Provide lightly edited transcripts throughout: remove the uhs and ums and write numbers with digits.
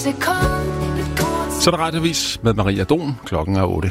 Så er der radiovis med Maria Don. Klokken er 8.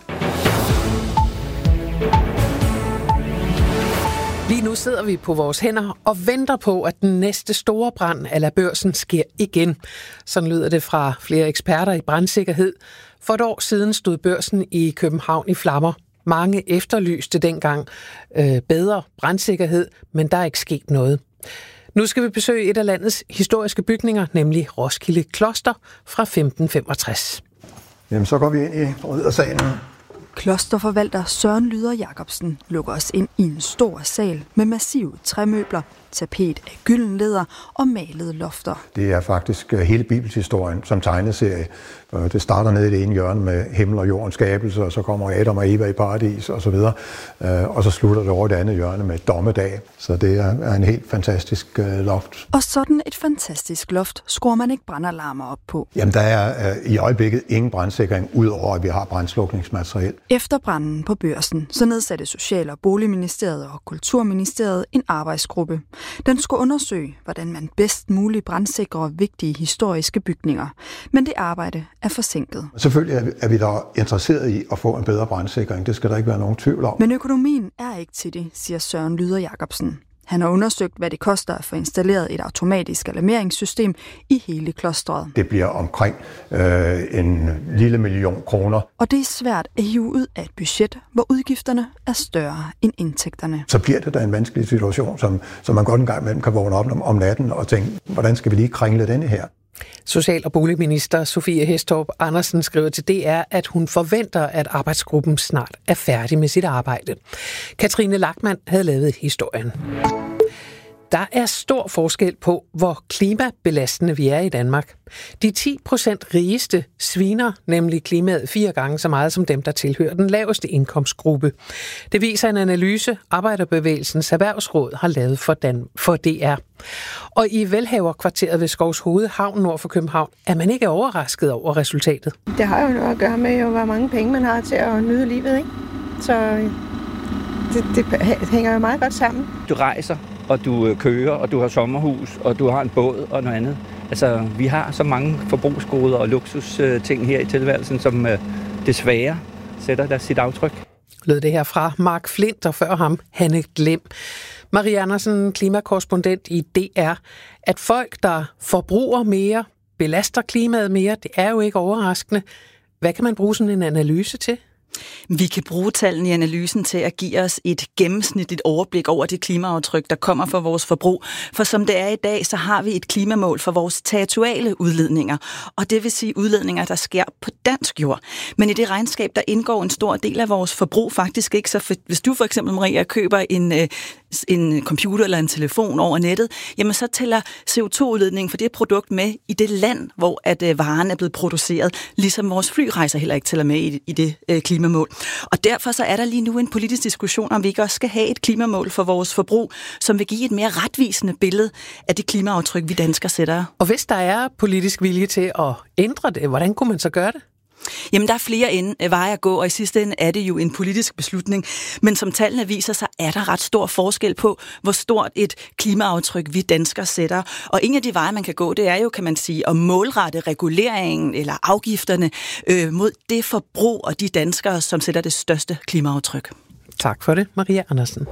Lige nu sidder vi på vores hænder og venter på, at den næste store brand a la Børsen sker igen. Sådan lyder det fra flere eksperter i brandsikkerhed. For et år siden stod Børsen i København i flammer. Mange efterlyste dengang bedre brandsikkerhed, men der er ikke sket noget. Nu skal vi besøge et af landets historiske bygninger, nemlig Roskilde Kloster fra 1565. Jamen, så går vi ind i riddersalen. Klosterforvalter Søren Lyder Jacobsen lukker os ind i en stor sal med massive træmøbler, tapet af gylden læder og malede lofter. Det er faktisk hele bibelshistorien som tegneserie. Det starter nede i det ene hjørne med himmel og jordens skabelse, og så kommer Adam og Eva i paradis og så videre. Og så slutter det over det andet hjørne med dommedag. Så det er en helt fantastisk loft. Og sådan et fantastisk loft skruer man ikke brandalarmer op på. Jamen, der er i øjeblikket ingen brandsikring, udover at vi har brandslukningsmateriel. Efter branden på Børsen, så nedsatte Social- og Boligministeriet og Kulturministeriet en arbejdsgruppe. Den skulle undersøge, hvordan man bedst muligt brandsikrer vigtige historiske bygninger. Men det arbejde er forsinket. Selvfølgelig er vi da interesseret i at få en bedre brandsikring. Det skal der ikke være nogen tvivl om. Men økonomien er ikke til det, siger Søren Lyder Jacobsen. Han har undersøgt, hvad det koster at få installeret et automatisk alarmeringssystem i hele klostret. Det bliver omkring en lille million kroner. Og det er svært at hive ud af et budget, hvor udgifterne er større end indtægterne. Så bliver det da en vanskelig situation, som man godt en gang imellem kan vågne op om natten og tænke, hvordan skal vi lige kringle denne her? Social- og boligminister Sofie Hæstorp Andersen skriver til DR, at hun forventer, at arbejdsgruppen snart er færdig med sit arbejde. Katrine Lachmann havde lavet historien. Der er stor forskel på, hvor klimabelastende vi er i Danmark. De 10% rigeste sviner nemlig klimaet 4 gange så meget som dem, der tilhører den laveste indkomstgruppe. Det viser en analyse, Arbejderbevægelsens Erhvervsråd har lavet for DR. Og i Velhaverkvarteret ved Skovshoved Havn nord for København er man ikke overrasket over resultatet. Det har jo noget at gøre med, hvor mange penge man har til at nyde livet, ikke? Så det hænger jo meget godt sammen. Du rejser, og du kører, og du har sommerhus, og du har en båd og noget andet. Altså, vi har så mange forbrugsgoder og luksusting her i tilværelsen, som desværre sætter der sit aftryk. Lød det her fra Mark Flint og før ham Hanne Glem. Marie Andersen, klimakorrespondent i DR. At folk, der forbruger mere, belaster klimaet mere, det er jo ikke overraskende. Hvad kan man bruge sådan en analyse til? Vi kan bruge tallene i analysen til at give os et gennemsnitligt overblik over det klimaaftryk, der kommer fra vores forbrug. For som det er i dag, så har vi et klimamål for vores territoriale udledninger. Og det vil sige udledninger, der sker på dansk jord. Men i det regnskab, der indgår en stor del af vores forbrug faktisk ikke. Så hvis du for eksempel, Maria, køber en computer eller en telefon over nettet, jamen så tæller CO2-udledningen for det produkt med i det land, hvor at varen er blevet produceret, ligesom vores flyrejser heller ikke tæller med i det klimamål. Og derfor så er der lige nu en politisk diskussion, om vi ikke også skal have et klimamål for vores forbrug, som vil give et mere retvisende billede af det klimaaftryk, vi danskere sætter. Og hvis der er politisk vilje til at ændre det, hvordan kunne man så gøre det? Jamen, der er flere veje at gå, og i sidste ende er det jo en politisk beslutning. Men som tallene viser, så er der ret stor forskel på, hvor stort et klimaaftryk vi danskere sætter. Og en af de veje, man kan gå, det er jo, kan man sige, at målrette reguleringen eller afgifterne mod det forbrug og de danskere, som sætter det største klimaaftryk. Tak for det, Maria Andersen.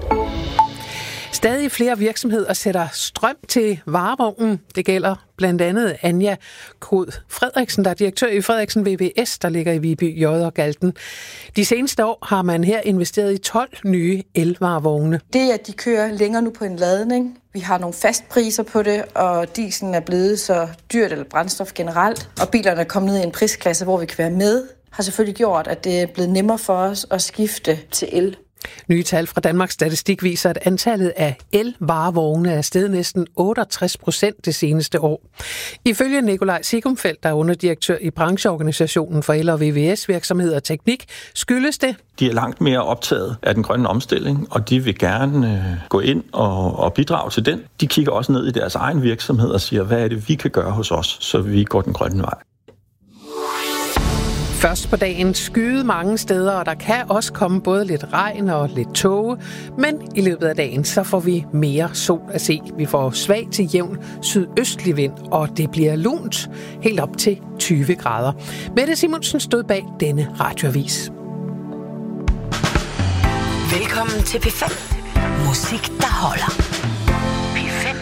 Stadig flere virksomheder sætter strøm til varevognen. Det gælder blandt andet Anja Kod Frederiksen, der er direktør i Frederiksen VVS, der ligger i Viby J og Galten. De seneste år har man her investeret i 12 nye elvarevogne. Det, at de kører længere nu på en ladning. Vi har nogle fastpriser på det, og dieselen er blevet så dyrt, eller brændstof generelt, og bilerne er kommet ned i en prisklasse, hvor vi kan være med, har selvfølgelig gjort, at det er blevet nemmere for os at skifte til el. Nye tal fra Danmarks Statistik viser, at antallet af elvarevogne er steget næsten 68% det seneste år. Ifølge Nikolaj Sigumfeldt, der er underdirektør i brancheorganisationen for el- og VVS-virksomheder og teknik, skyldes det. De er langt mere optaget af den grønne omstilling, og de vil gerne gå ind og bidrage til den. De kigger også ned i deres egen virksomhed og siger, hvad er det, vi kan gøre hos os, så vi går den grønne vej. Først på dagen skyde mange steder, og der kan også komme både lidt regn og lidt tåge, men i løbet af dagen så får vi mere sol at se. Vi får svag til jævn sydøstlig vind, og det bliver lunt helt op til 20 grader. Mette Simonsen stod bag denne radioavis. Velkommen til P5. Musik, der holder. P5.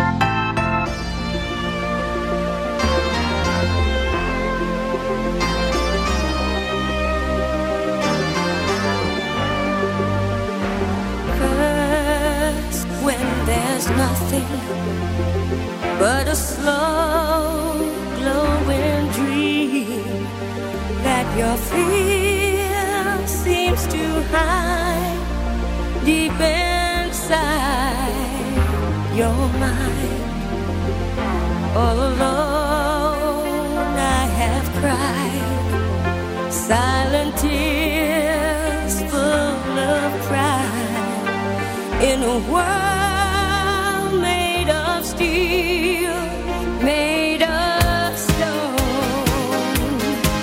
First, when there's nothing but a slow, glowing dream that your fear seems to hide deep inside your mind. All alone I have cried silent tears full of pride in a world made of steel, made of stone.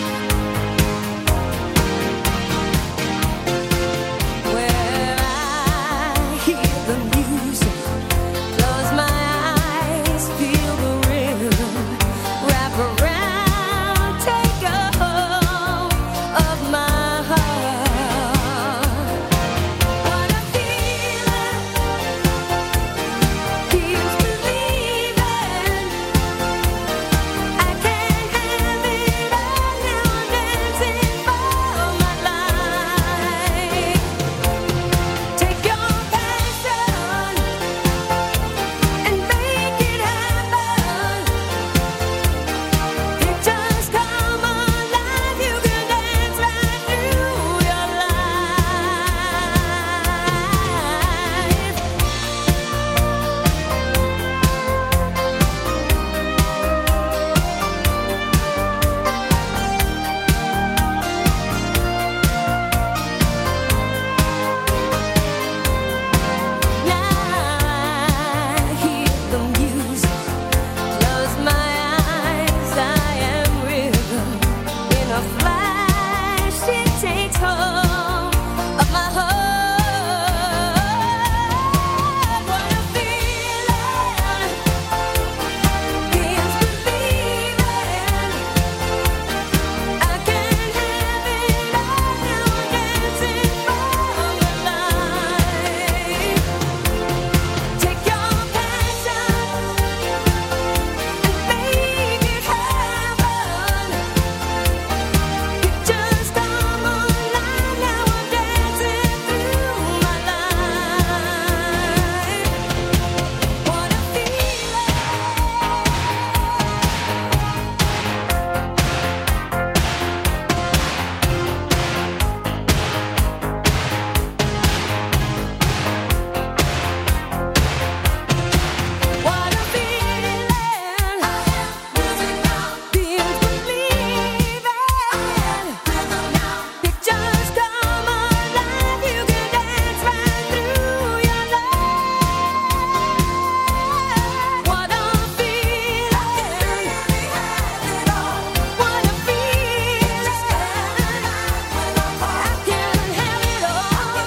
Where I hear the music, close my eyes, feel the rhythm, wrap around, take a hold of my heart. What a feeling, keeps believing. I can't have it all now, I'm dancing for my life. Take your passion and make it happen. It just come alive, you can dance right through your life. Now I hear the music, close my eyes, I am rhythm. In a flash it takes hold of my heart. What a feeling, keeps believing. I can't have it all now, I'm dancing for my life. Take your passion and make it happen. It just come alive, now I'm dancing through my life. What a feeling. What a feeling. Feels believing. It just come alive, you can dance right through your life. What a feeling. What a feeling. I can have it all.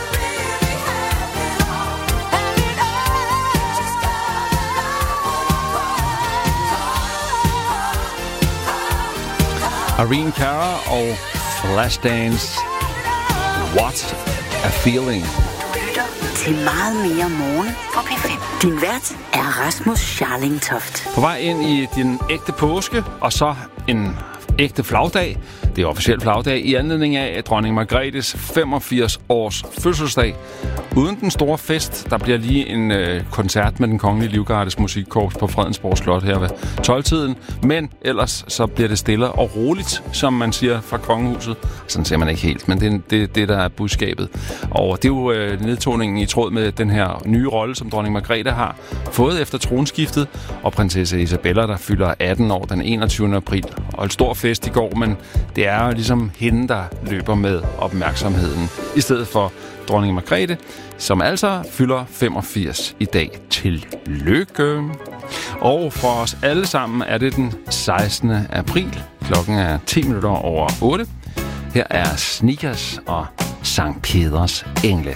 Irene Cara og Flashdance. What a feeling. Lytter til meget mere morgen på P5. Din vært er Rasmus Scharling-Toft. På vej ind i din ægte påske, og så en ægte flagdag. Det er officiel flagdag i anledning af dronning Margrethes 85 års fødselsdag. Uden den store fest, der bliver lige en koncert med den kongelige livgardes musikkorps på Fredensborg Slot her ved 12-tiden. Men ellers så bliver det stille og roligt, som man siger fra kongehuset. Sådan ser man ikke helt, men det er det, der er budskabet. Og det er jo nedtoningen i tråd med den her nye rolle, som dronning Margrethe har fået efter tronskiftet. Og prinsesse Isabella, der fylder 18 år den 21. april. Og en stor fest i går, men det er ligesom hende, der løber med opmærksomheden. I stedet for dronning Margrethe, som altså fylder 85 i dag. Tillykke! Og for os alle sammen er det den 16. april. Klokken er 10 minutter over 8. Her er Sneakers og Sankt Peders Engle.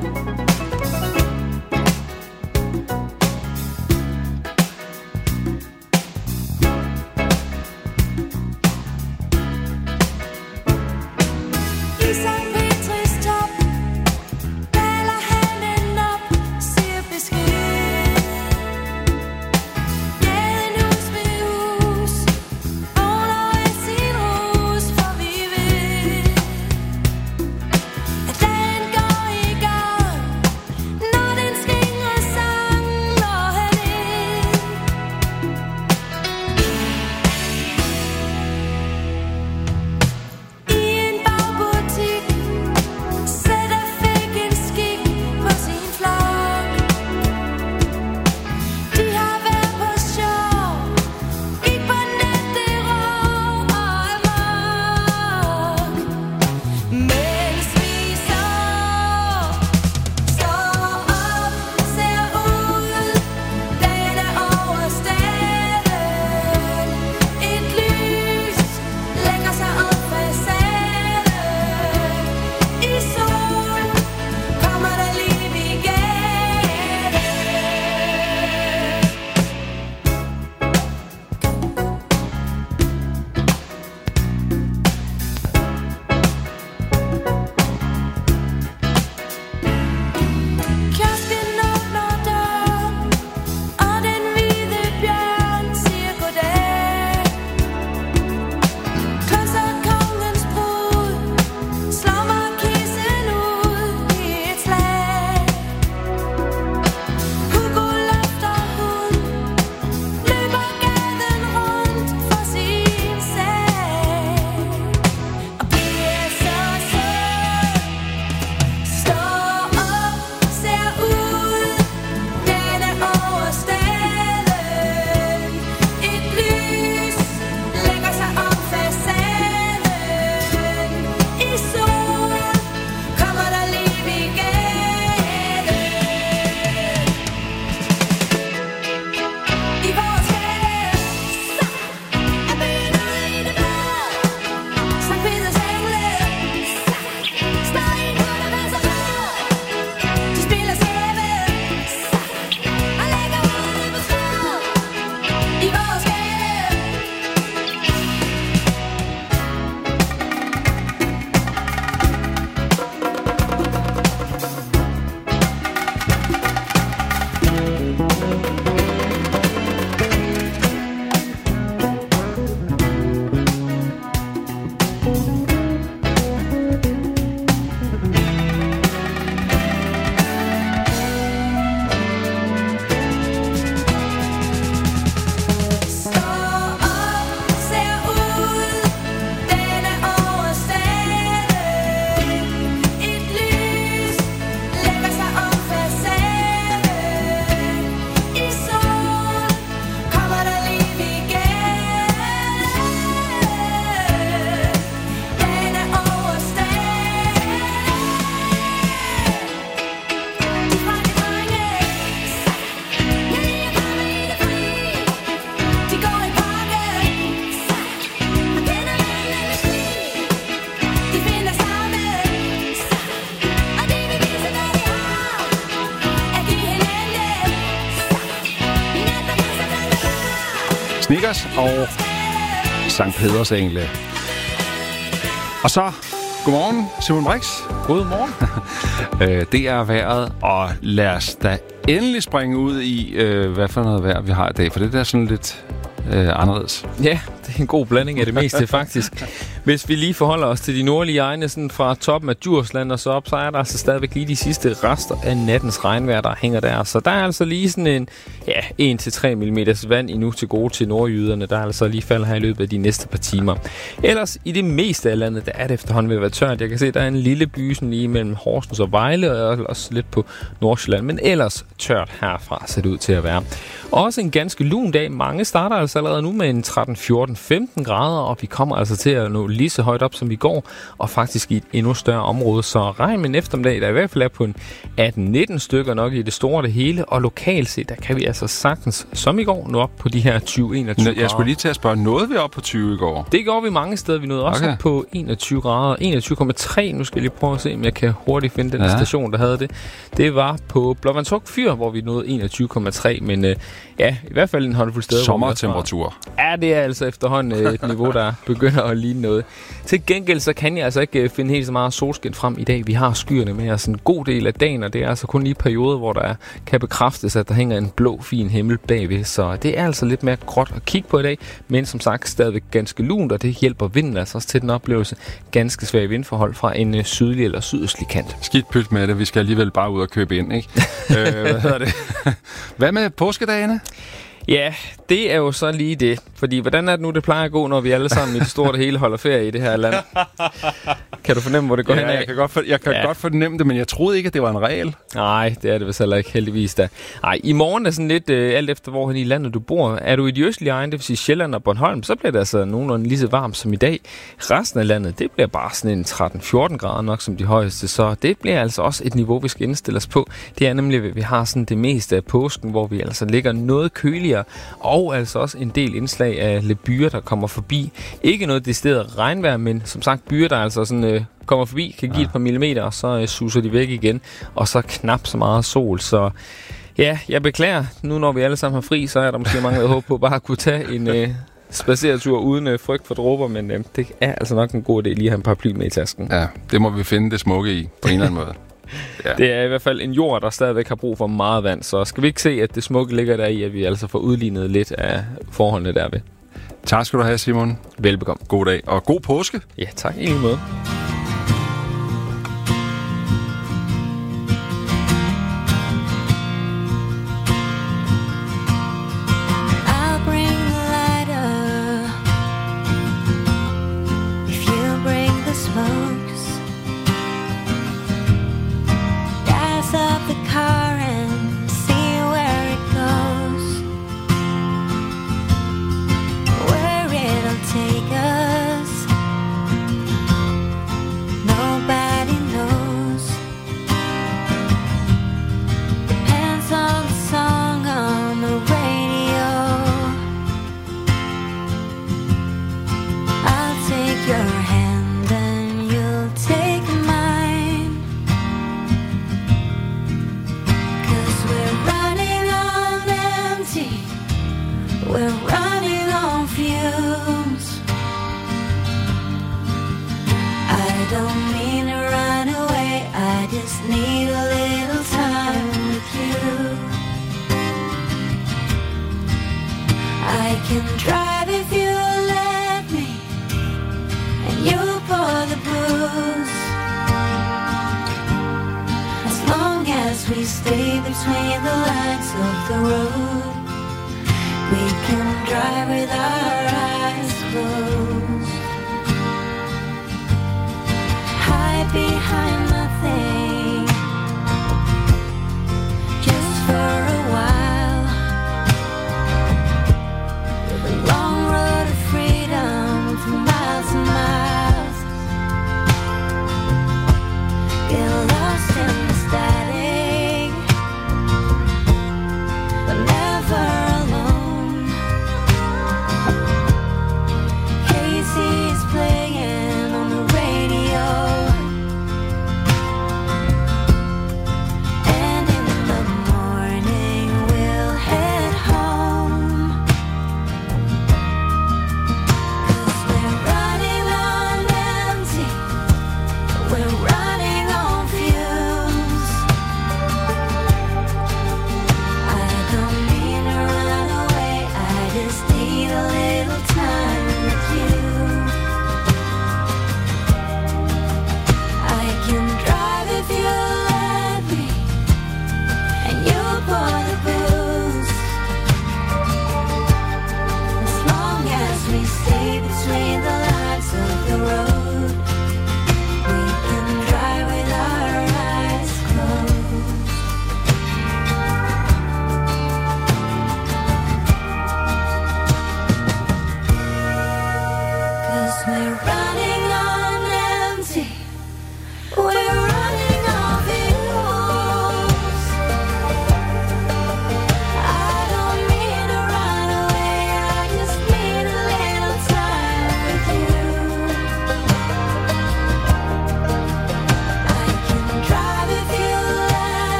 Sneakers og Sankt Peders Engle. Og så, godmorgen, Simon Brix. Godmorgen. Det er vejret, og lad os da endelig springe ud i, hvad for noget vejr vi har i dag, for det er sådan lidt anderledes. Ja, det er en god blanding af det meste, faktisk. Hvis vi lige forholder os til de nordlige egne, sådan fra toppen af Djursland og så op, så er der altså stadigvæk lige de sidste rester af nattens regnvejr, der hænger der. Så der er altså lige sådan en 1-3 mm vand endnu til gode til nordjyderne, der altså lige falder her i løbet af de næste par timer. Ellers i det meste af landet, der er det efterhånden ved at være tørt. Jeg kan se, der er en lille by sådan lige mellem Horsens og Vejle, og også lidt på Nordsjælland, men ellers tørt herfra ser det ud til at være. Også en ganske lun dag. Mange starter altså allerede nu med en 13, 14, 15 grader, og vi kommer altså til at nå lige så højt op som i går, og faktisk i et endnu større område. Så regn med en eftermiddag, der i hvert fald er på en 18-19 stykker nok i det store det hele, og lokalt set, der kan vi altså sagtens, som i går, nå op på de her 20-21 grader. Jeg skulle lige til at spørge, nåede vi op på 20 i går? Det går vi mange steder. Vi nåede også op på 21 grader. 21,3. Nu skal jeg lige prøve at se, om jeg kan hurtigt finde den station, der havde det. Det var på Blåvandshuk Fyr, hvor vi nåede 21,3. Men ja, i hvert fald en håndfuld steder. Sommertemperatur. Ja, det er altså efterhånden et niveau, der begynder at ligne noget. Til gengæld så kan jeg altså ikke finde helt så meget solskin frem i dag. Vi har skyerne med os en god del af dagen, og det er altså kun lige perioder, hvor der kan bekræftes, at der hænger en blå, fin himmel bagved. Så det er altså lidt mere gråt at kigge på i dag, men som sagt stadigvæk ganske lunt, og det hjælper vinden altså også til den oplevelse. Ganske svage vindforhold fra en sydlig eller sydøstlig kant. Skidt pyt med det. Vi skal alligevel bare ud og købe ind, ikke? Hvad hedder det? Hvad med påskedagene? Ja, det er jo så lige det. Fordi hvordan er det nu, det plejer at gå, når vi alle sammen i det store det hele holder ferie i det her land? Kan du fornemme, hvor det går hen af? Jeg kan godt fornemme det, men jeg troede ikke, at det var en regel. Nej, det er det vist heller ikke, heldigvis da. Nej, i morgen er sådan lidt alt efter, hvor i landet du bor. Er du i de østlige egne, det vil sige Sjælland og Bornholm, så bliver det altså nogenlunde lige så varmt som i dag. Resten af landet, det bliver bare sådan en 13-14 grader nok som de højeste, så det bliver altså også et niveau, vi skal indstille os på. Det er nemlig, at vi har sådan det meste af påsken, hvor vi altså ligger noget køligere, og altså også en del indslag af lidt byer, der kommer forbi. Ikke noget decideret regnvejr, men som sagt byer, der altså sådan kommer forbi, kan give et par millimeter, og så suser de væk igen, og så knap så meget sol. Så ja, jeg beklager. Nu når vi alle sammen har fri, så er der måske mange, der håber på bare at kunne tage en spaceretur uden frygt for dråber, men det er altså nok en god idé lige at have en paraply med i tasken. Ja, det må vi finde det smukke i, på en eller anden måde. Ja. Det er i hvert fald en jord, der stadigvæk har brug for meget vand, så skal vi ikke se, at det smukke ligger der i, at vi altså får udlignet lidt af forholdene derved. Tak skal du have, Simon. Velbekomme. God dag, og god påske. Ja, tak i lige måde.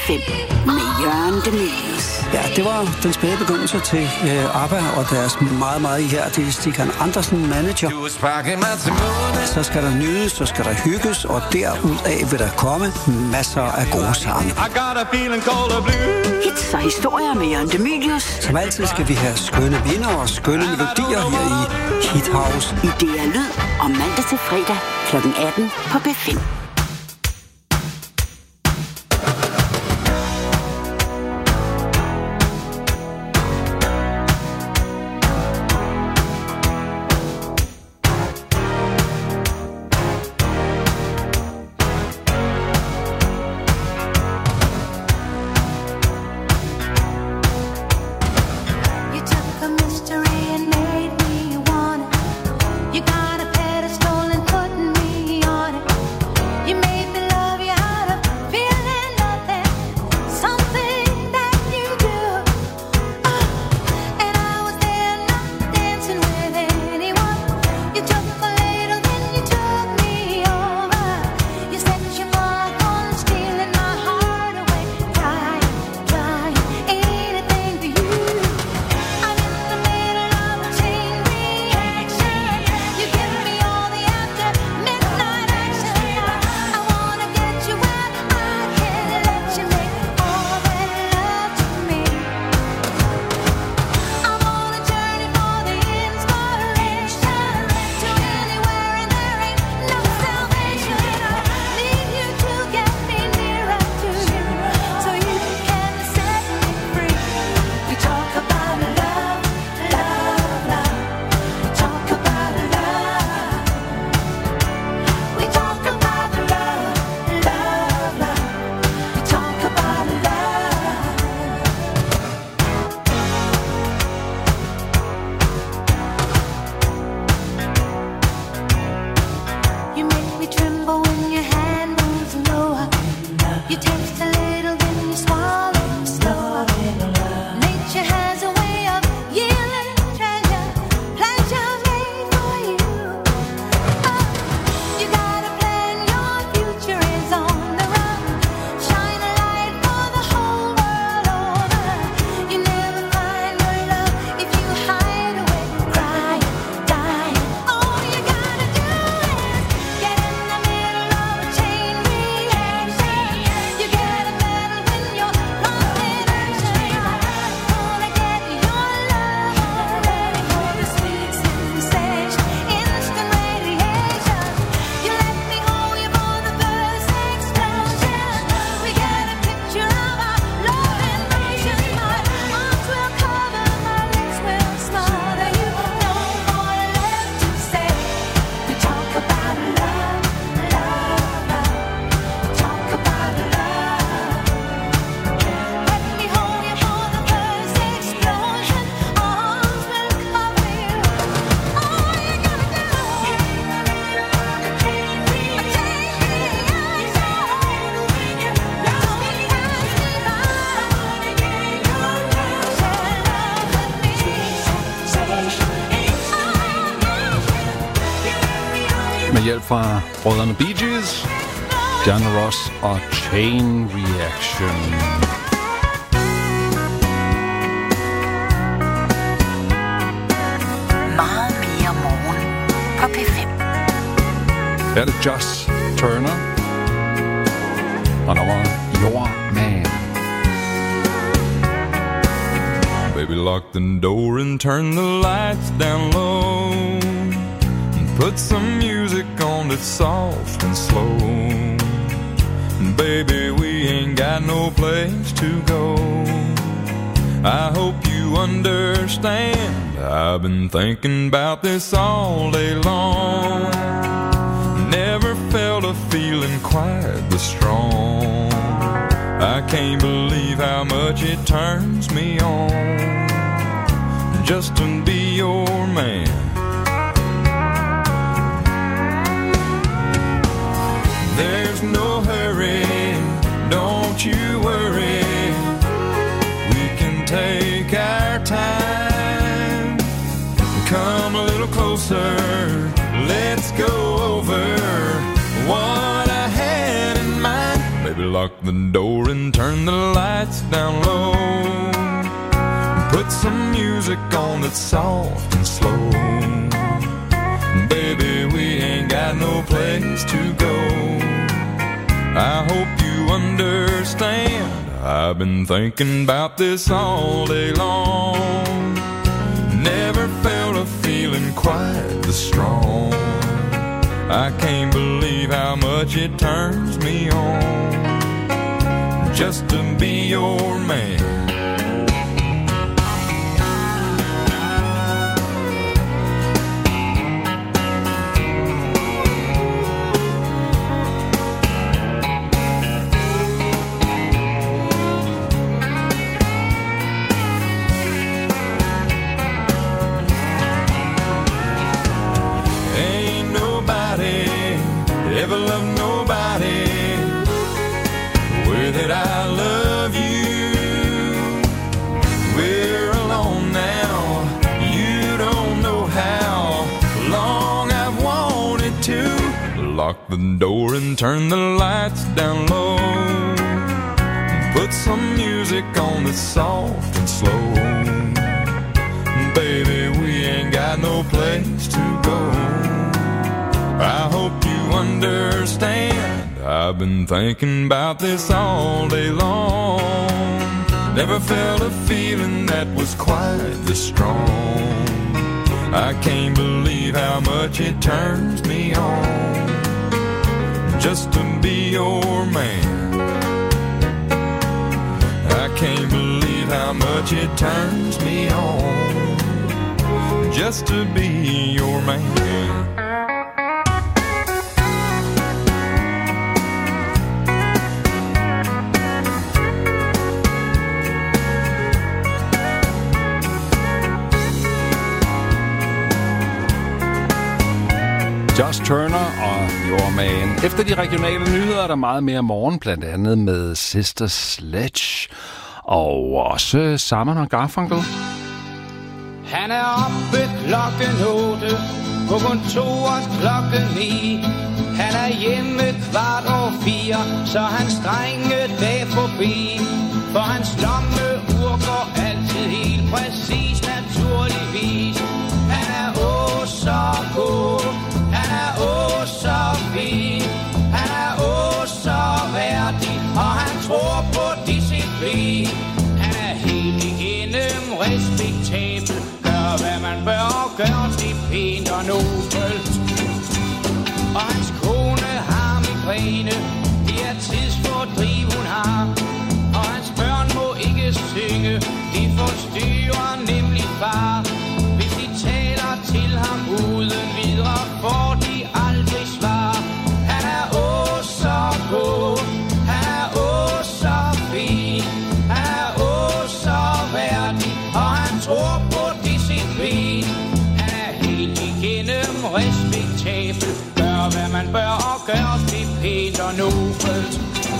P5 med Jørgen De Mylius. Ja, det var den spæde begyndelse til ABBA og deres meget, meget ihærdige Stikan Andersen manager. Så skal der nydes, så skal der hygges, og derudaf vil der komme masser af gode sange. Hits og historier med Jørgen De Mylius. Som altid skal vi have skønne vinder og skønne melodier her i Hit House. I DR Lyd om mandag til fredag kl. 18 på P5. Med hjælp fra brødrene Bee Gees, Diana Ross og Chain Reaction. Meget mere morgen på P5. Her er det Josh Turner og nummeret Your Man. Baby, lock the door and turn the lights down low. Put some music on that's soft and slow. Baby, we ain't got no place to go. I hope you understand. I've been thinking about this all day long. Never felt a feeling quite this strong. I can't believe how much it turns me on just to be your man. There's no hurry, don't you worry. We can take our time. Come a little closer, let's go over what I had in mind. Baby, lock the door door and turn the lights down low. Put some music on that's soft and slow. Baby, we ain't got no place to go. I hope you understand. I've been thinking about this all day long. Never felt a feeling quite this strong. I can't believe how much it turns me on just to be your man. Ever love nobody the way that I love you. We're alone now. You don't know how long I've wanted to lock the door and turn the lights down low. Put some music on that's soft and slow. Baby, we ain't got no place to go. I hope you understand. I've been thinking about this all day long. Never felt a feeling that was quite this strong. I can't believe how much it turns me on just to be your man. I can't believe how much it turns me on just to be your man. Josh Turner og Your Man. Efter de regionale nyheder er der meget mere morgen, blandt andet med Sister Sledge. Og også Simon og Garfunkel. Han er oppe klokken 8, på kontoret klokken 9. Han er hjemme 3:15, så hans drenge dag forbi. For hans lommeur går altid helt præcis, naturligvis. Han er så god, han er så fin. Han er så værdig, og han tror på disciplin. Han er helt igennem respektabel, gør hvad man bør og gør det pænt og nobelt. Og hans kone har migræne, det er tidsfordriv hun har. Og hans børn må ikke synge, de forstyrrer nemlig far. Hvis de taler til ham uden videre, får de aldrig svar. Han er så god, han er så fin. Han er så værdig, og han tror på disciplin. Han er helt igennem respektabel, gør hvad man bør og gør det pænt og nobelt.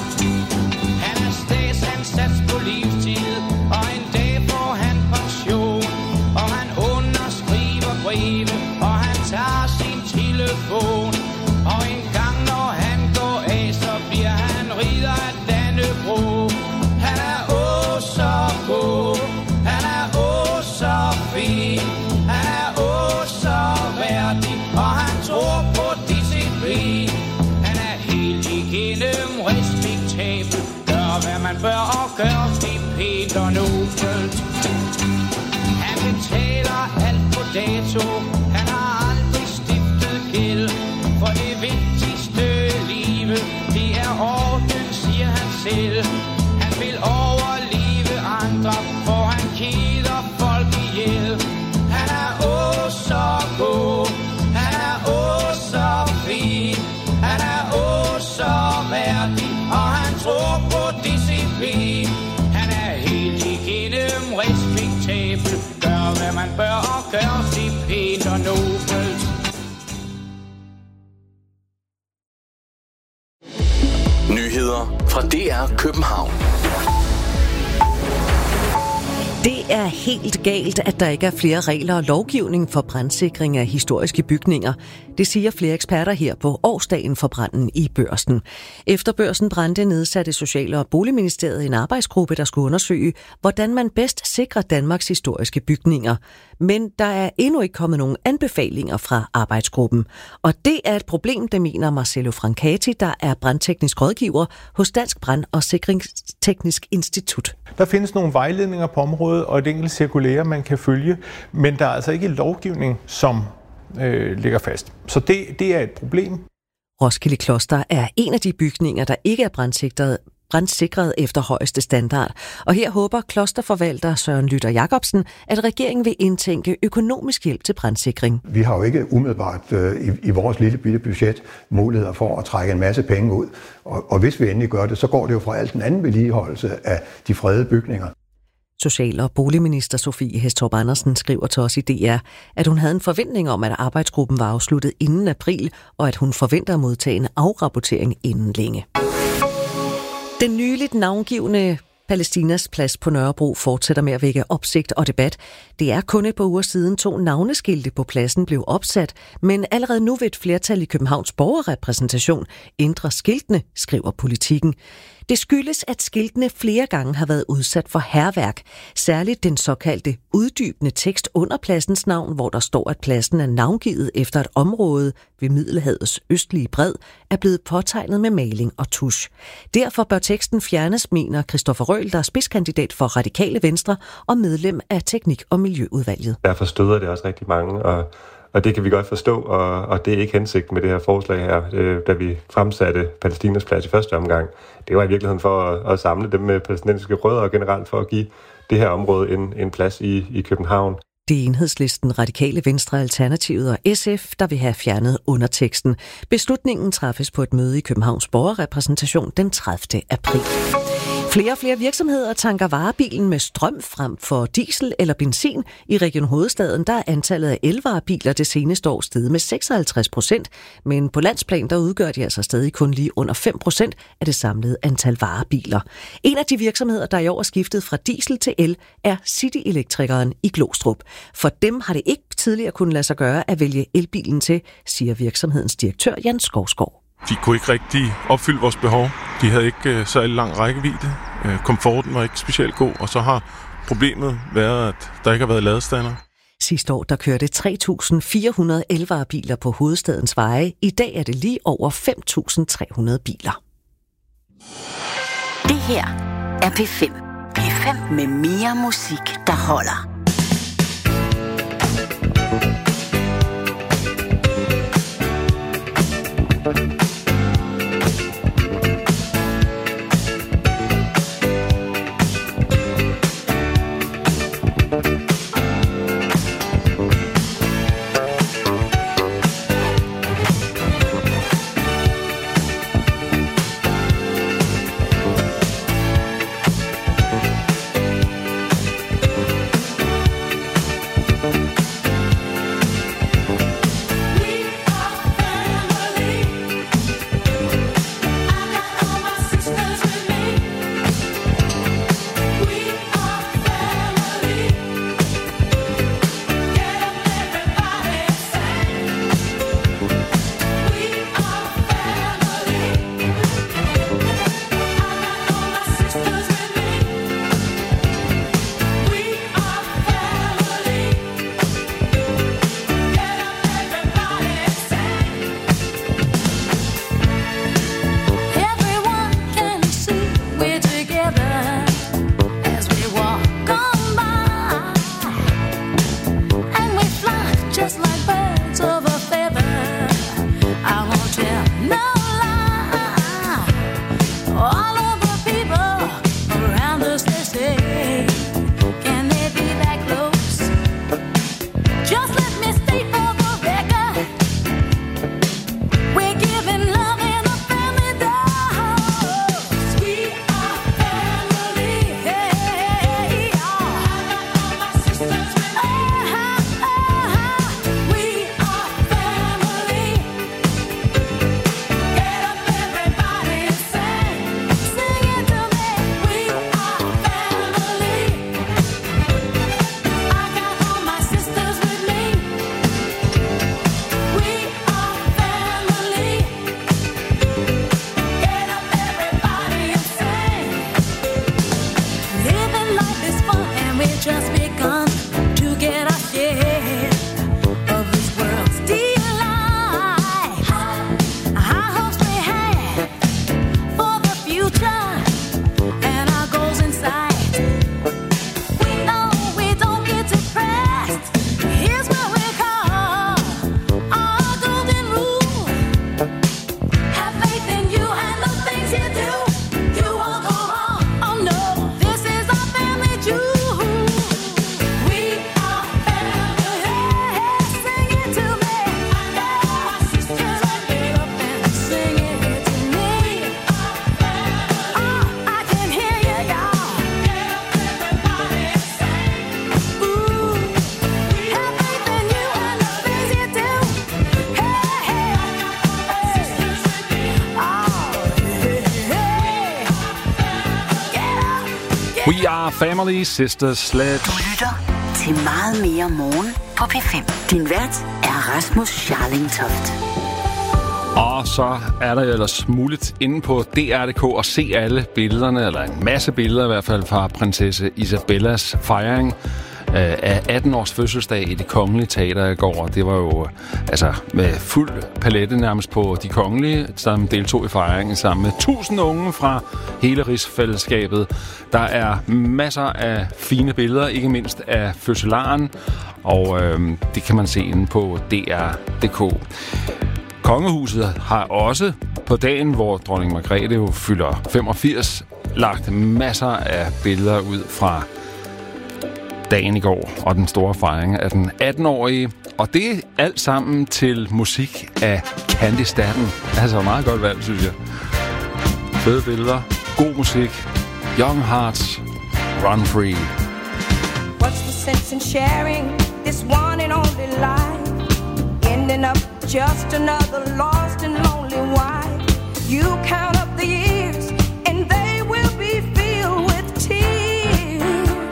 Han er statsansat på livstid, og en dag får han pension. Og han underskriver breve, og han tager sin telefon. Og en gang når han går af, så bliver han ridder af Dannebro. Han er så god, han er så fin. Han er så værdig, og han tror på disciplin. Han er helt igennem respektabel, gør hvad man bør og gør det pænt og nobelt. Han betaler alt på dato, han har aldrig stiftet gæld. For det vigtigste i livet, det er orden, siger han selv. Han vil overleve andre, for han keder folk ihjel. Han er så god, han er så fin. Han er så værdig, og han tror på disciplin. Han er helt igennem respektabel, gør hvad man bør og gør det pænt og nobelt. Nyheder fra DR København. Det er helt galt, at der ikke er flere regler og lovgivning for brandsikring af historiske bygninger. Det siger flere eksperter her på årsdagen for branden i Børsen. Efter Børsen brændte, nedsatte Social- og Boligministeriet en arbejdsgruppe, der skulle undersøge, hvordan man bedst sikrer Danmarks historiske bygninger. Men der er endnu ikke kommet nogen anbefalinger fra arbejdsgruppen. Og det er et problem, det mener Marcello Francati, der er brandteknisk rådgiver hos Dansk Brand- og Sikringsteknisk Institut. Der findes nogle vejledninger på området og et enkelt cirkulære, man kan følge, men der er altså ikke lovgivning, som ligger fast. Så det er et problem. Roskilde Kloster er en af de bygninger, der ikke er brandsikret efter højeste standard. Og her håber klosterforvalter Søren Lytter Jacobsen, at regeringen vil indtænke økonomisk hjælp til brandsikring. Vi har jo ikke umiddelbart i vores lille bitte budget muligheder for at trække en masse penge ud. Og hvis vi endelig gør det, så går det jo fra alt den anden vedligeholdelse af de fredede bygninger. Social- og boligminister Sofie Hæstorp Andersen skriver til os i DR, at hun havde en forventning om, at arbejdsgruppen var afsluttet inden april, og at hun forventer at modtage en afrapportering inden længe. Den nyligt navngivne Palæstinas plads på Nørrebro fortsætter med at vække opsigt og debat. Det er kun et par uger siden 2 navneskilte på pladsen blev opsat, men allerede nu vil et flertal i Københavns borgerrepræsentation ændre skiltene, skriver Politikken. Det skyldes, at skiltene flere gange har været udsat for hærværk. Særligt den såkaldte uddybende tekst under pladsens navn, hvor der står, at pladsen er navngivet efter et område ved Middelhavets østlige bred, er blevet påtegnet med maling og tusch. Derfor bør teksten fjernes, mener Christoffer Røhl, der er spidskandidat for Radikale Venstre og medlem af Teknik- og Miljøudvalget. Derfor støder det også rigtig mange, og det kan vi godt forstå, og det er ikke hensigten med det her forslag her, da vi fremsatte Palæstinas plads i første omgang. Det var i virkeligheden for at samle dem med palæstinensiske rødder generelt for at give det her område en plads i København. Det er Enhedslisten, Radikale Venstre, Alternativet og SF, der vil have fjernet underteksten. Beslutningen træffes på et møde i Københavns borgerrepræsentation den 30. april. Flere og flere virksomheder tanker varebilen med strøm frem for diesel eller benzin. I Region Hovedstaden der er antallet af elvarebiler det seneste år steget med 56%, men på landsplan der udgør de altså stadig kun lige under 5% af det samlede antal varebiler. En af de virksomheder, der i år er skiftet fra diesel til el, er City-elektrikeren i Glostrup. For dem har det ikke tidligere kunnet lade sig gøre at vælge elbilen til, siger virksomhedens direktør Jan Skovsgaard. De kunne ikke rigtig opfylde vores behov. De havde ikke særlig lang rækkevidde. Komforten var ikke specielt god, og så har problemet været, at der ikke har været ladestander. Sidste år der kørte 3.400 elvarebiler på hovedstadens veje. I dag er det lige over 5.300 biler. Det her er P5. P5 med mere musik, der holder. We are family, sisters, let's... Du lytter til Meget mere morgen på P5. Din vært er Rasmus Scharling-Toft. Og så er der jo ellers muligt inde på DR.dk at se alle billederne, eller en masse billeder i hvert fald, fra prinsesse Isabellas fejring af 18-års fødselsdag i Det Kongelige Teater i går. Det var jo altså med fuld palette nærmest på De Kongelige, som deltog i fejringen sammen med 1000 unge fra hele rigsfællesskabet. Der er masser af fine billeder, ikke mindst af fødselaren, og det kan man se inde på DR.dk. Kongehuset har også på dagen, hvor dronning Margrethe jo fylder 85, lagt masser af billeder ud fra dagen i går og den store fejring af den 18-årige. Og det er alt sammen til musik af Candice Staten. Altså meget godt valg, synes jeg. Fede billeder, god musik, Young Hearts, Run Free. What's the sense in sharing this one and only life? Ending up just another lost and lonely wife. You count up the years and they will be filled with tears.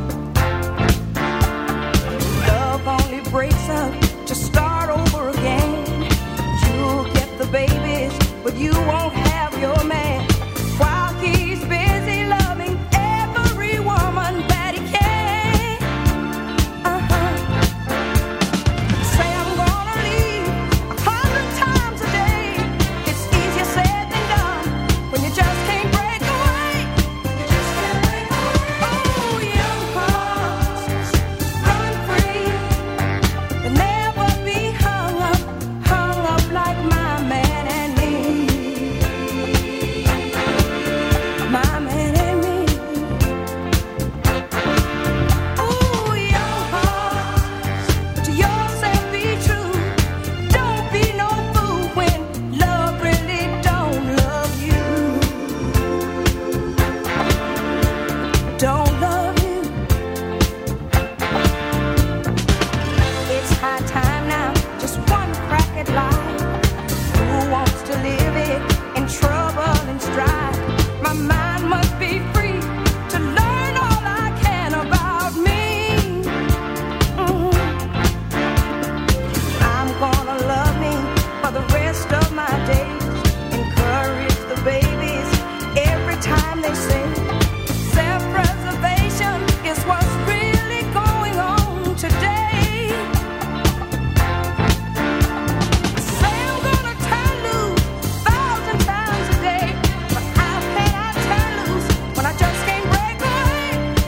Love only breaks up to start over again. You'll get the babies, but you won't have your man. While he's busy loving every woman that he can. Say I'm gonna leave 100 times a day. It's easier said than done when you just can't break away. Oh, young hearts, run free. They'll never be hung up like my man and me. My man and me. Oh, young hearts, to yourself be true. Don't be no fool when love really don't love you. Don't love you. It's high time now, just one crack at life. Who wants to live it in trouble and strife? My mind must be free to learn all I can about me. I'm gonna love me for the rest of my days. Encourage the babies every time they sing. Self-preservation is what's really going on today. Say I'm gonna turn loose 1,000 times a day, but how can I turn loose when I just can't break away?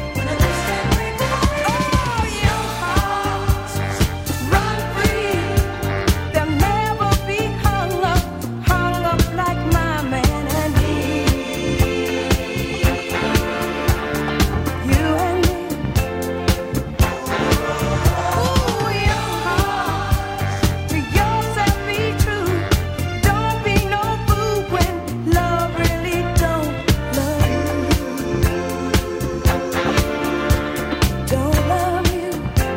Oh, young hearts, run free. They'll never be hung up like my man and me. You and me. Oh, young hearts, to yourself be true. Don't be no fool when love really don't love you. Don't love you.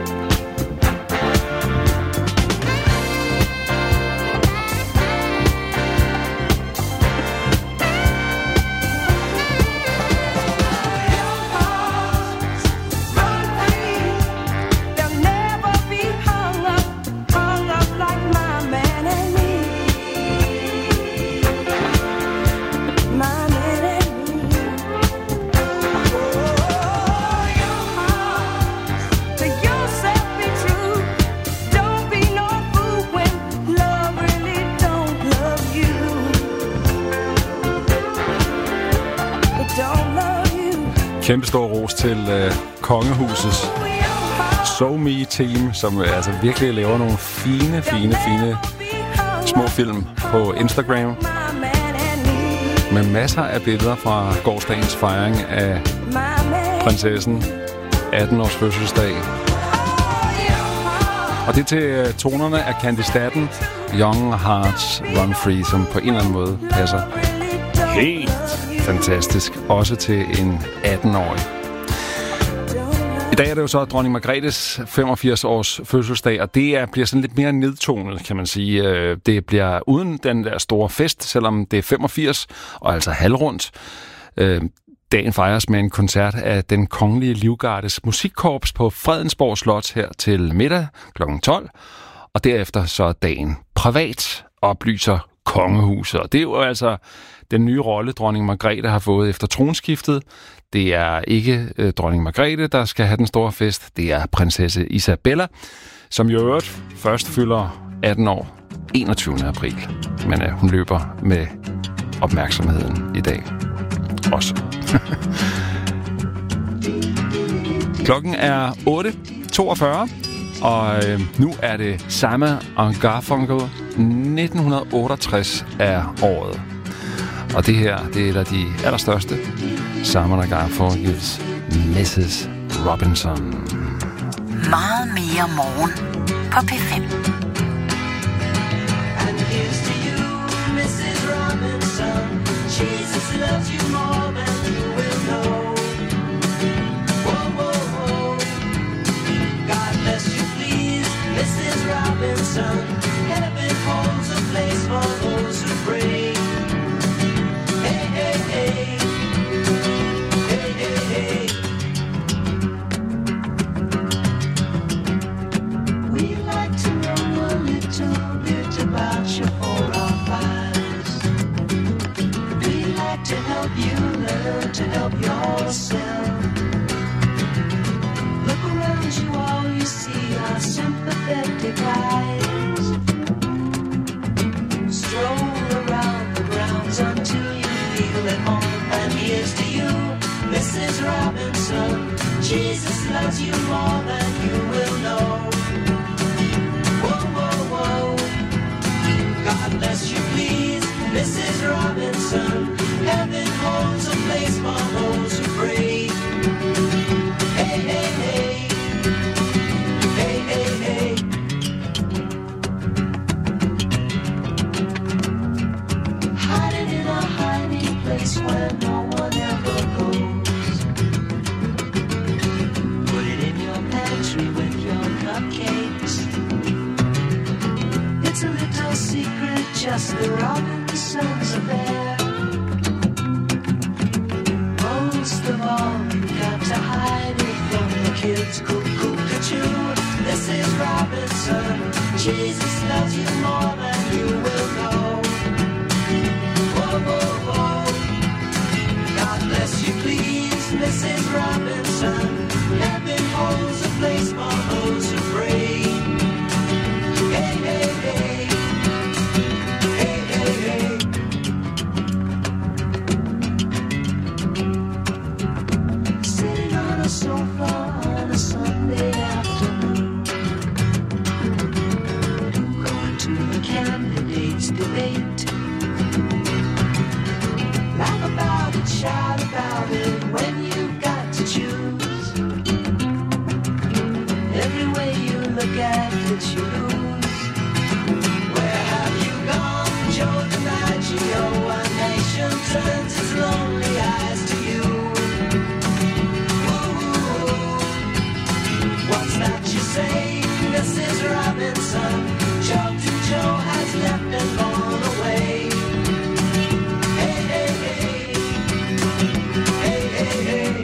They'll never be hung up like my man and me. My man and me. Oh, young hearts, to yourself be true. Don't be no fool when love really don't love you. It don't love you. Kæmpe stor ros til Kongehusets SoMe Team, som altså virkelig laver nogle fine små film på Instagram. Med masser af billeder fra gårsdagens fejring af prinsessen 18-års fødselsdag. Og det er til tonerne af Candice Staten, Young Hearts Run Free, som på en eller anden måde passer helt fantastisk, også til en 18-årig. I dag er det jo så dronning Margrethes 85-års fødselsdag, og det bliver sådan lidt mere nedtonet, kan man sige. Det bliver uden den der store fest, selvom det er 85, og altså halvrundt. Dagen fejres med en koncert af den Kongelige Livgardes Musikkorps på Fredensborg Slot her til middag kl. 12. Og derefter så er dagen privat, oplyser kongehuset. Og det er jo altså den nye rolle, dronning Margrethe har fået efter tronskiftet. Det er ikke dronning Margrethe, der skal have den store fest. Det er prinsesse Isabella, som jo øvrigt først fylder 18 år 21. april. Men hun løber med opmærksomheden i dag også. Klokken er 8:42, og nu er det Simon & Garfunkel. 1968 er året. Og det her, det er et af de allerstørste. Simon & Garfunkels Mrs. Robinson. Meget mere morgen på P5. Jesus loves you more than you will know. Whoa, whoa, whoa. God bless you, please, Mrs. Robinson. Heaven holds a place for those who pray. Hey, hey, hey. Hey, hey, hey. We like to know a little bit about your forefathers. To help you learn to help yourself. Look around you, all you see are sympathetic eyes. Stroll around the grounds until you feel at home. And here's to you, Mrs. Robinson. Jesus loves you more than you will know. Whoa, whoa, whoa. God bless you, please, Mrs. Robinson. Heaven holds a place for those who pray. Hey, hey, hey. Hey, hey, hey. Hiding in a hiding place where no one ever goes. Put it in your pantry with your cupcakes. It's a little secret, just the Robinsons affair. Most of all, you got to hide it from the kids. Cuckoo-cuckoo, this is Robinson. Jesus loves you more than you will know. Whoa, whoa, whoa. God bless you, please, Mrs. Robinson. Heaven holds a place for those who pray. Hey, hey, hey. Hey, hey, hey. Sofa on a Sunday afternoon, going to the candidates' debate. Laugh about it, shout about it when you've got to choose. Every way you look at it, you lose. Where have you gone, Joe DiMaggio? A nation turns its lonely eyes to you. What's that you say, Mrs. Robinson? Joe to Joe has left and gone away. Hey, hey, hey. Hey, hey, hey.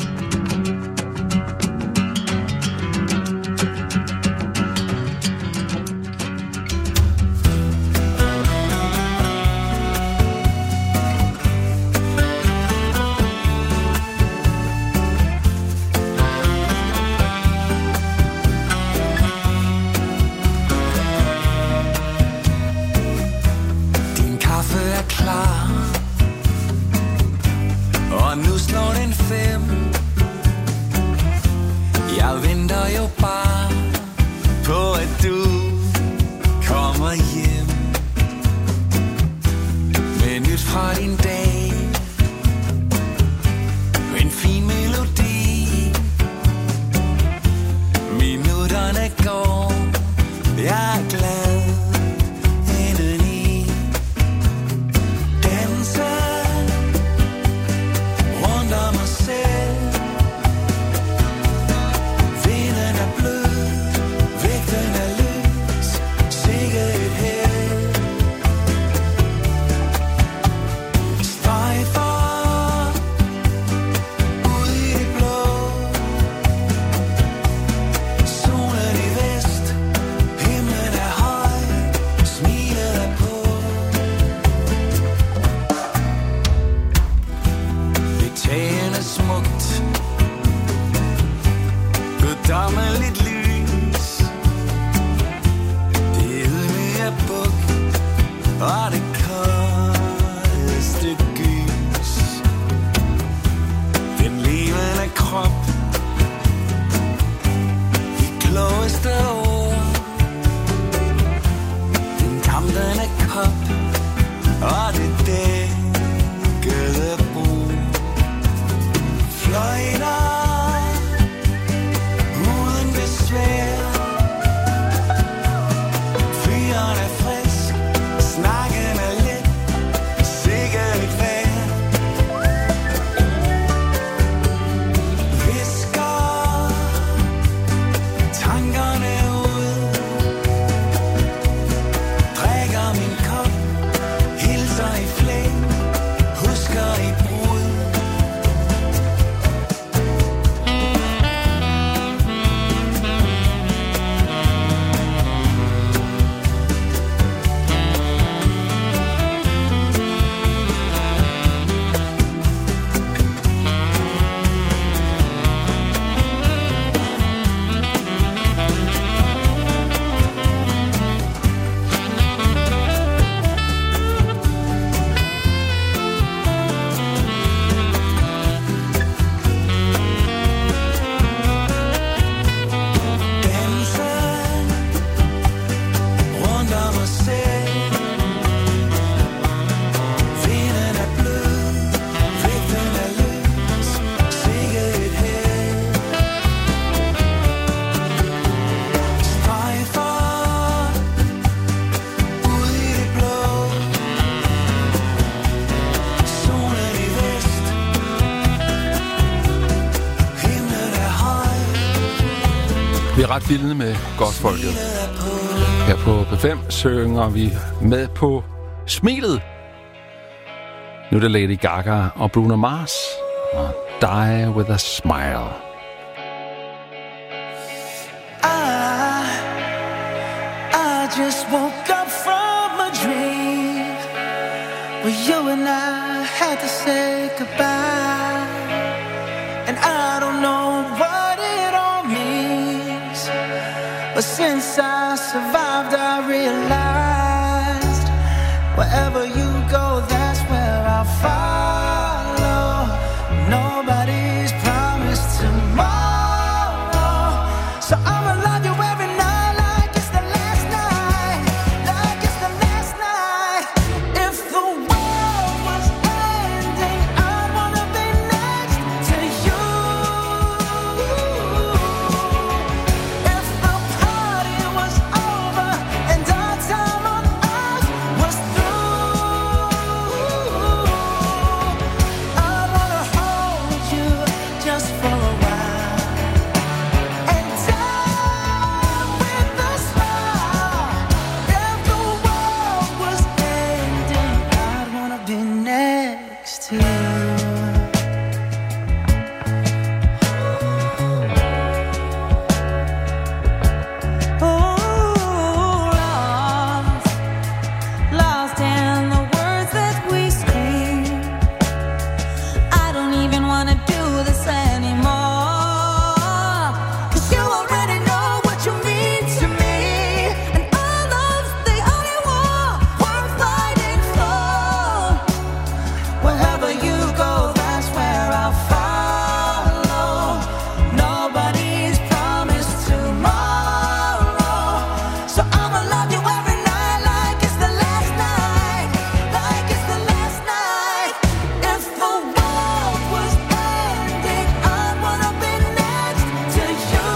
Og nu slår den 5. Jeg venter jo bare på at du kommer hjem med nyt fra din dag. En fin melodi. Minutterne går. Jeg er glad. Stop tankerne ud. Drikker min kop, hilser i flæng, husker i brud. Vi er ret vilde med gospelfolket. Her på P5 synger vi med på smilet. Nu er det Lady Gaga og Bruno Mars og Die With A Smile. I just woke up from a dream where you and I had to say goodbye. And I don't know what it all means, but since I survived I realized wherever you go, that's where I'll follow. Nobody's promised tomorrow, so I'ma love you every night like it's the last night, like it's the last night. If the world was ending, I'd wanna be next to you. If the party was over and our time on earth was through, I wanna hold you just for a while and die with a smile. If the world was ending, I'd wanna be next to you. Lost in the words that we scream. I don't even wanna do this anymore, 'cause you already know what you mean to me, and our love's the only war worth fighting for. Wherever you go, that's where I'll follow. Nobody's promised tomorrow, so I'ma love you every night like it's the last night, like it's the last night. If the world was ending, I'd wanna be next to you.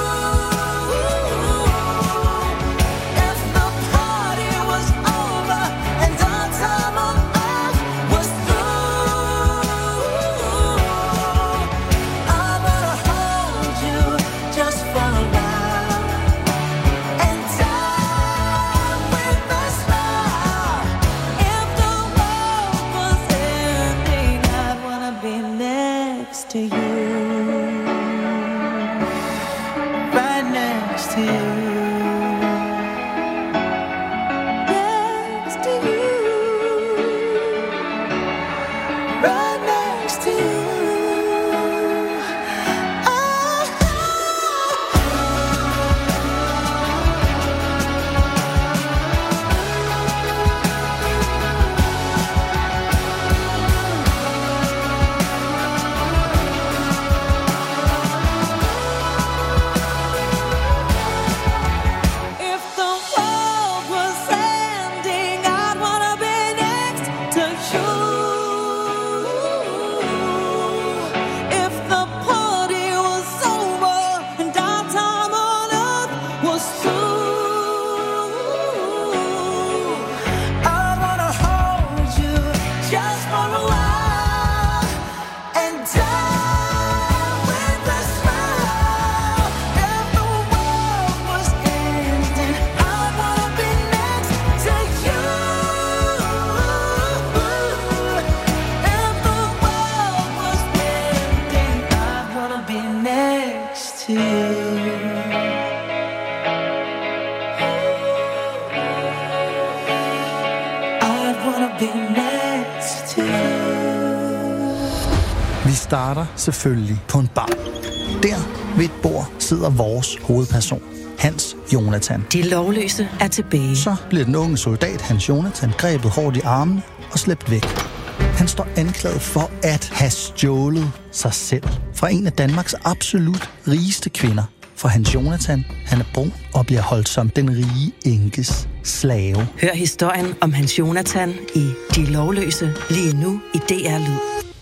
If the party was over and our time on earth was through, I wanna hold you just for a while and die with a smile. If the world was ending, I'd wanna be next to you. Right next to you. Next to you. Right next to you. starter selvfølgelig på en bar. Der ved et bord sidder vores hovedperson, Hans Jonathan. De lovløse er tilbage. Så bliver den unge soldat Hans Jonathan grebet hårdt i armene og slæbt væk. Han står anklaget for at have stjålet sig selv fra en af Danmarks absolut rigeste kvinder. For Hans Jonathan, han er brun og bliver holdt som den rige enkes slave. Hør historien om Hans Jonathan i De lovløse lige nu i DR Lyd.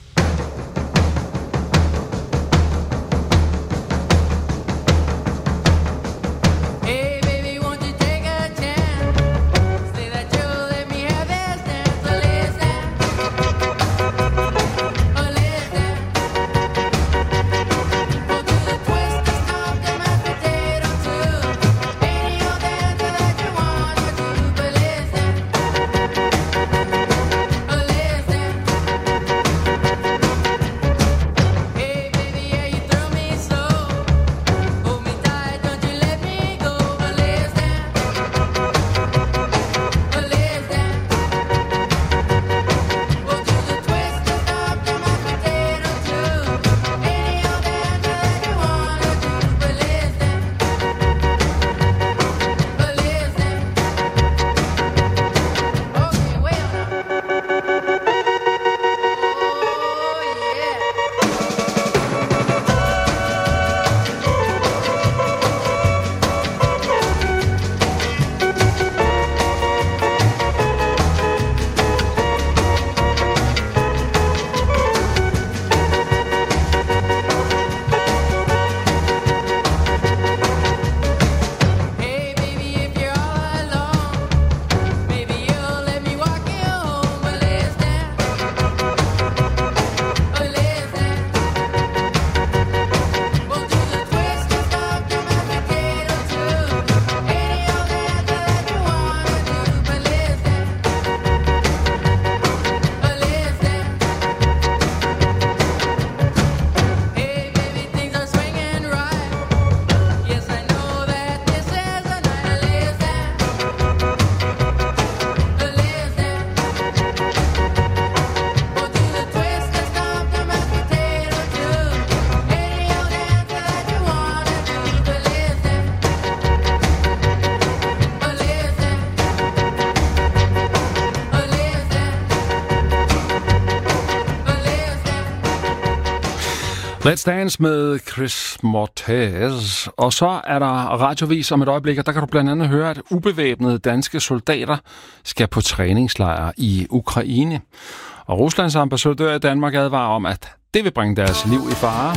Let's Dance med Chris Mortez. Og så er der radiovis om et øjeblik, og der kan du blandt andet høre, at ubevæbnede danske soldater skal på træningslejre i Ukraine. Og Ruslands ambassadør i Danmark advarer om, at det vil bringe deres liv i fare.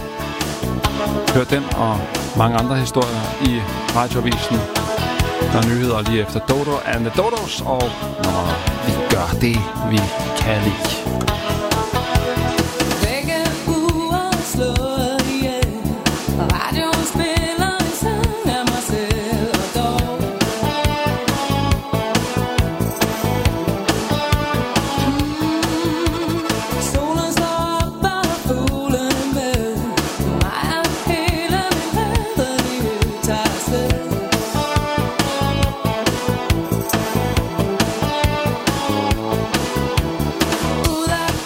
Hør den og mange andre historier i radiovisen. Der er nyheder lige efter Dodo and the Dodos, og når vi gør det, vi kan lide. That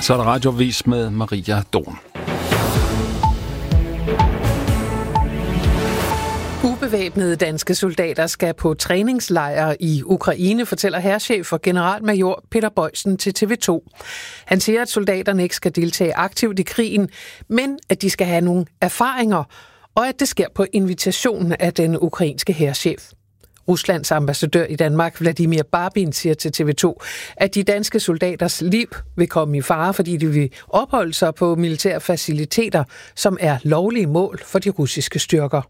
Så er der radiovis med Maria Dorn. Ubevæbnede danske soldater skal på træningslejre i Ukraine, fortæller hærchef og generalmajor Peter Boysen til TV2. Han siger, at soldaterne ikke skal deltage aktivt i krigen, men at de skal have nogle erfaringer, og at det sker på invitation af den ukrainske hærchef. Ruslands ambassadør i Danmark, Vladimir Barbin, siger til TV2, at de danske soldaters liv vil komme i fare, fordi de vil opholde sig på militære faciliteter, som er lovlige mål for de russiske styrker.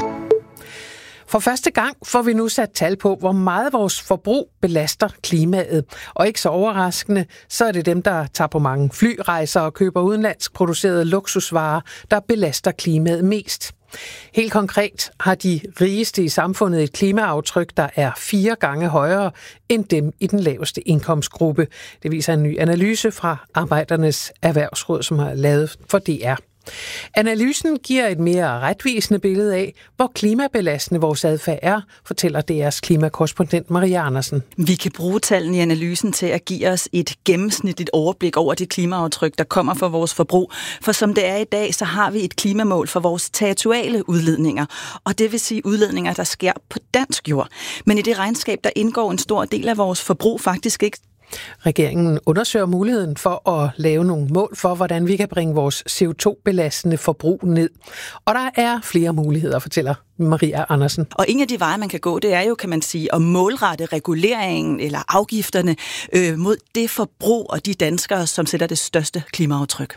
For første gang får vi nu sat tal på, hvor meget vores forbrug belaster klimaet. Og ikke så overraskende, så er det dem, der tager på mange flyrejser og køber udenlandsk producerede luksusvarer, der belaster klimaet mest. Helt konkret har de rigeste i samfundet et klimaaftryk, der er 4 gange højere end dem i den laveste indkomstgruppe. Det viser en ny analyse fra Arbejdernes Erhvervsråd, som har lavet for DR. Analysen giver et mere retvisende billede af, hvor klimabelastende vores adfærd er, fortæller DR's klimakorrespondent Maria Andersen. Vi kan bruge tallene i analysen til at give os et gennemsnitligt overblik over det klimaaftryk, der kommer fra vores forbrug. For som det er i dag, så har vi et klimamål for vores territoriale udledninger, og det vil sige udledninger, der sker på dansk jord. Men i det regnskab, der indgår en stor del af vores forbrug faktisk ikke. Regeringen undersøger muligheden for at lave nogle mål for, hvordan vi kan bringe vores CO2-belastende forbrug ned. Og der er flere muligheder, fortæller Maria Andersen. Og en af de veje, man kan gå, det er jo, kan man sige, at målrette reguleringen eller afgifterne mod det forbrug og de danskere, som sætter det største klimaaftryk.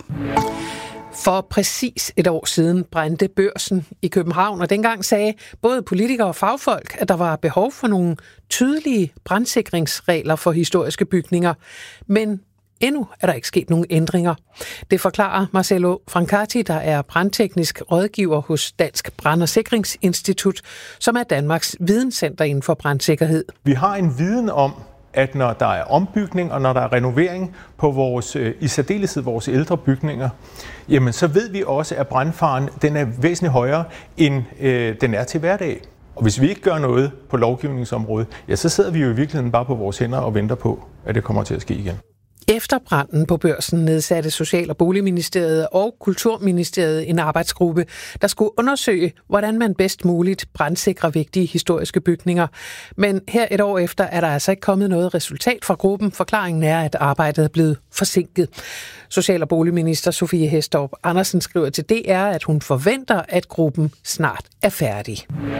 For præcis et år siden brændte Børsen i København, og dengang sagde både politikere og fagfolk, at der var behov for nogle tydelige brandsikringsregler for historiske bygninger. Men endnu er der ikke sket nogen ændringer. Det forklarer Marcello Francati, der er brandteknisk rådgiver hos Dansk Brand- og Sikringsinstitut, som er Danmarks videnscenter inden for brandsikkerhed. Vi har en viden om, at når der er ombygning og når der er renovering på vores, i særdeleshed vores ældre bygninger, jamen så ved vi også, at brandfaren den er væsentligt højere, end den er til hverdag. Og hvis vi ikke gør noget på lovgivningsområdet, ja, så sidder vi jo i virkeligheden bare på vores hænder og venter på, at det kommer til at ske igen. Efter branden på Børsen nedsatte Social- og Boligministeriet og Kulturministeriet en arbejdsgruppe, der skulle undersøge, hvordan man bedst muligt brandsikrer vigtige historiske bygninger. Men her et år efter er der altså ikke kommet noget resultat fra gruppen. Forklaringen er, at arbejdet er blevet forsinket. Social- og Boligminister Sofie Hæstorp Andersen skriver til DR, at hun forventer, at gruppen snart er færdig.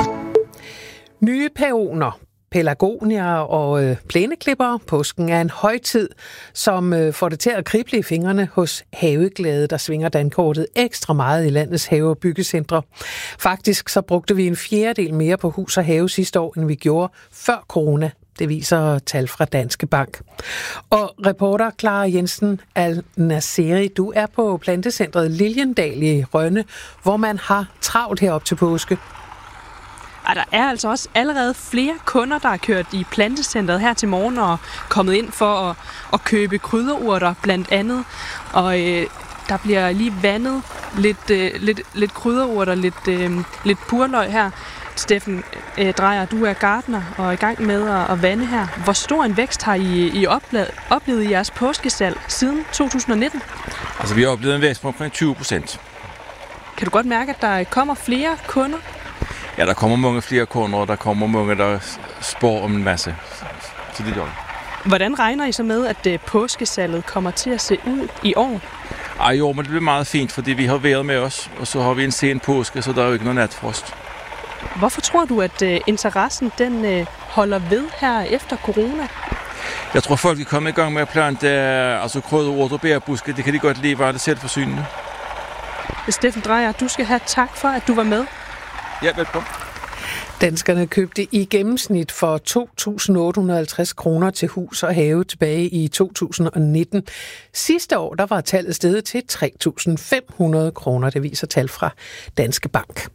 Nye peoner, pelargonier og plæneklipper. Påsken er en højtid, som får det til at krible i fingrene hos haveglade, der svinger dankortet ekstra meget i landets have- og byggecentre. Faktisk så brugte vi 1/4 mere på hus og have sidste år, end vi gjorde før corona. Det viser tal fra Danske Bank. Og reporter Clara Jensen Al-Naseri, du er på plantecentret Liljendal i Rønne, hvor man har travlt herop til påske. Og der er altså også allerede flere kunder, der har kørt i plantecentret her til morgen og kommet ind for at købe krydderurter blandt andet. Og der bliver lige vandet lidt krydderurter, lidt purløg her. Steffen Drejer, du er gartner og er i gang med at vande her. Hvor stor en vækst har I oplevet i jeres påskesalg siden 2019? Altså vi har oplevet en vækst på omkring 20%. Kan du godt mærke, at der kommer flere kunder? Ja, der kommer mange flere kunder, og der kommer mange, der spår om en masse. Så det gør det. Hvordan regner I så med, at påskesalget kommer til at se ud i år? I år, men det bliver meget fint, fordi vi har været med os, og så har vi en sen påske, så der er jo ikke noget natfrost. Hvorfor tror du, at interessen den holder ved her efter corona? Jeg tror, folk er kommet i gang med at plante altså krydderurter og bærbuske. Det kan de godt lide, var det selvforsynende. Steffen Drejer, du skal have tak for, at du var med. Ja, velkommen. Danskerne købte i gennemsnit for 2.850 kroner til hus og have tilbage i 2019. Sidste år der var tallet steget til 3.500 kroner, det viser tal fra Danske Bank.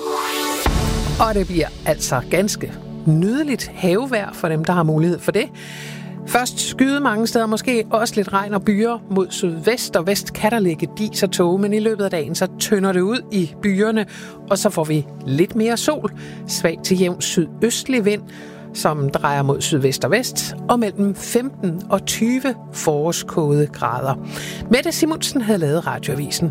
Og det bliver altså ganske nydeligt havevejr for dem, der har mulighed for det. Først skyde mange steder, måske også lidt regn og byer. Mod sydvest og vest kan der ligge dis og tåge, men i løbet af dagen så tynder det ud i byerne, og så får vi lidt mere sol. Svag til jævn sydøstlig vind. som drejer mod sydvest og vest, og mellem 15 og 20 forårskode grader. Mette Simonsen havde lavet Radioavisen.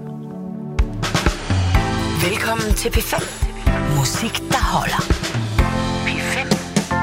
Velkommen til P5. Musik, der holder. P5.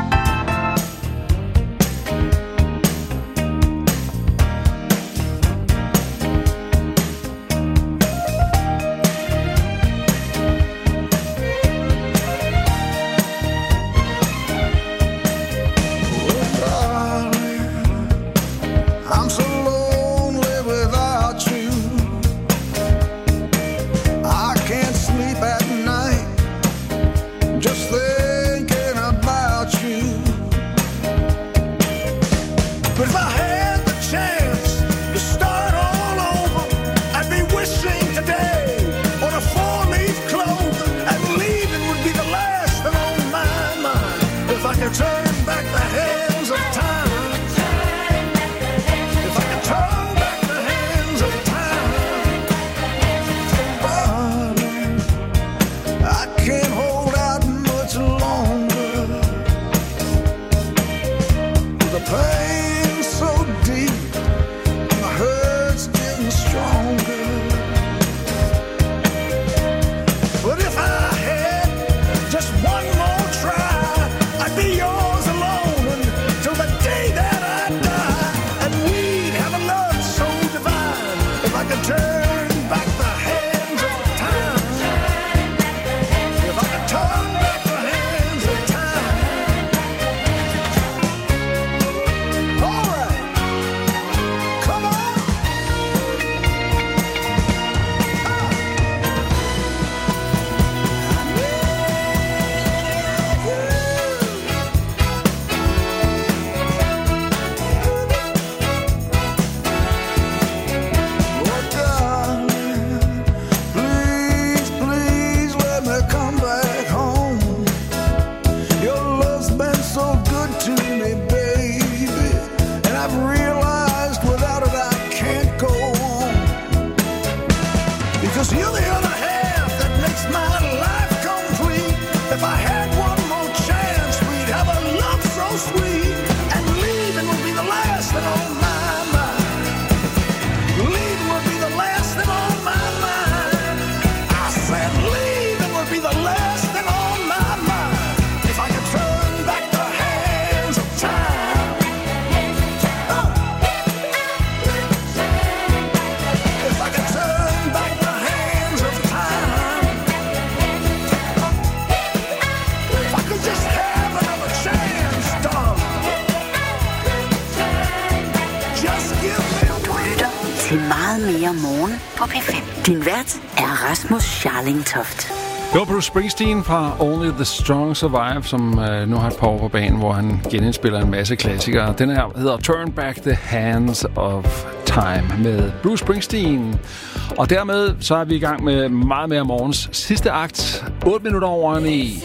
Din vært er Rasmus Scharling-Toft. Det var Bruce Springsteen fra Only the Strong Survive, som nu har et par år på banen, hvor han genindspiller en masse klassikere. Den her hedder Turn Back the Hands of Time med Bruce Springsteen. Og dermed så er vi i gang med meget mere morgens sidste akt. 8 minutter over 9.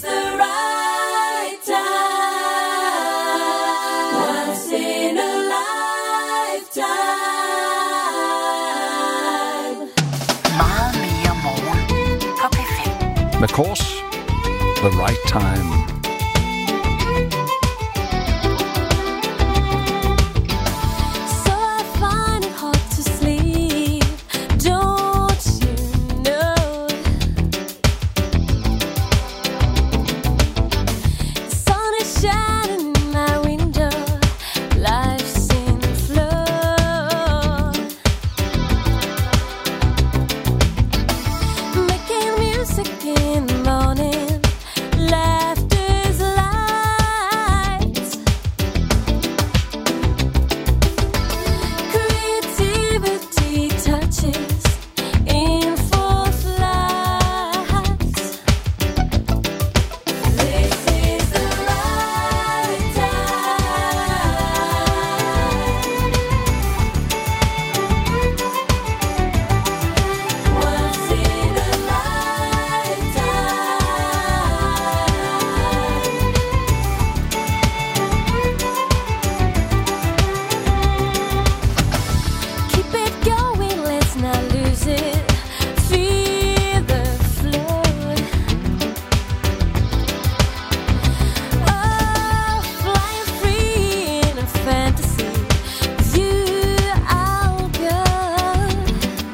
Of course, the right time. So I find it hard to sleep, don't you know? The sun is shining.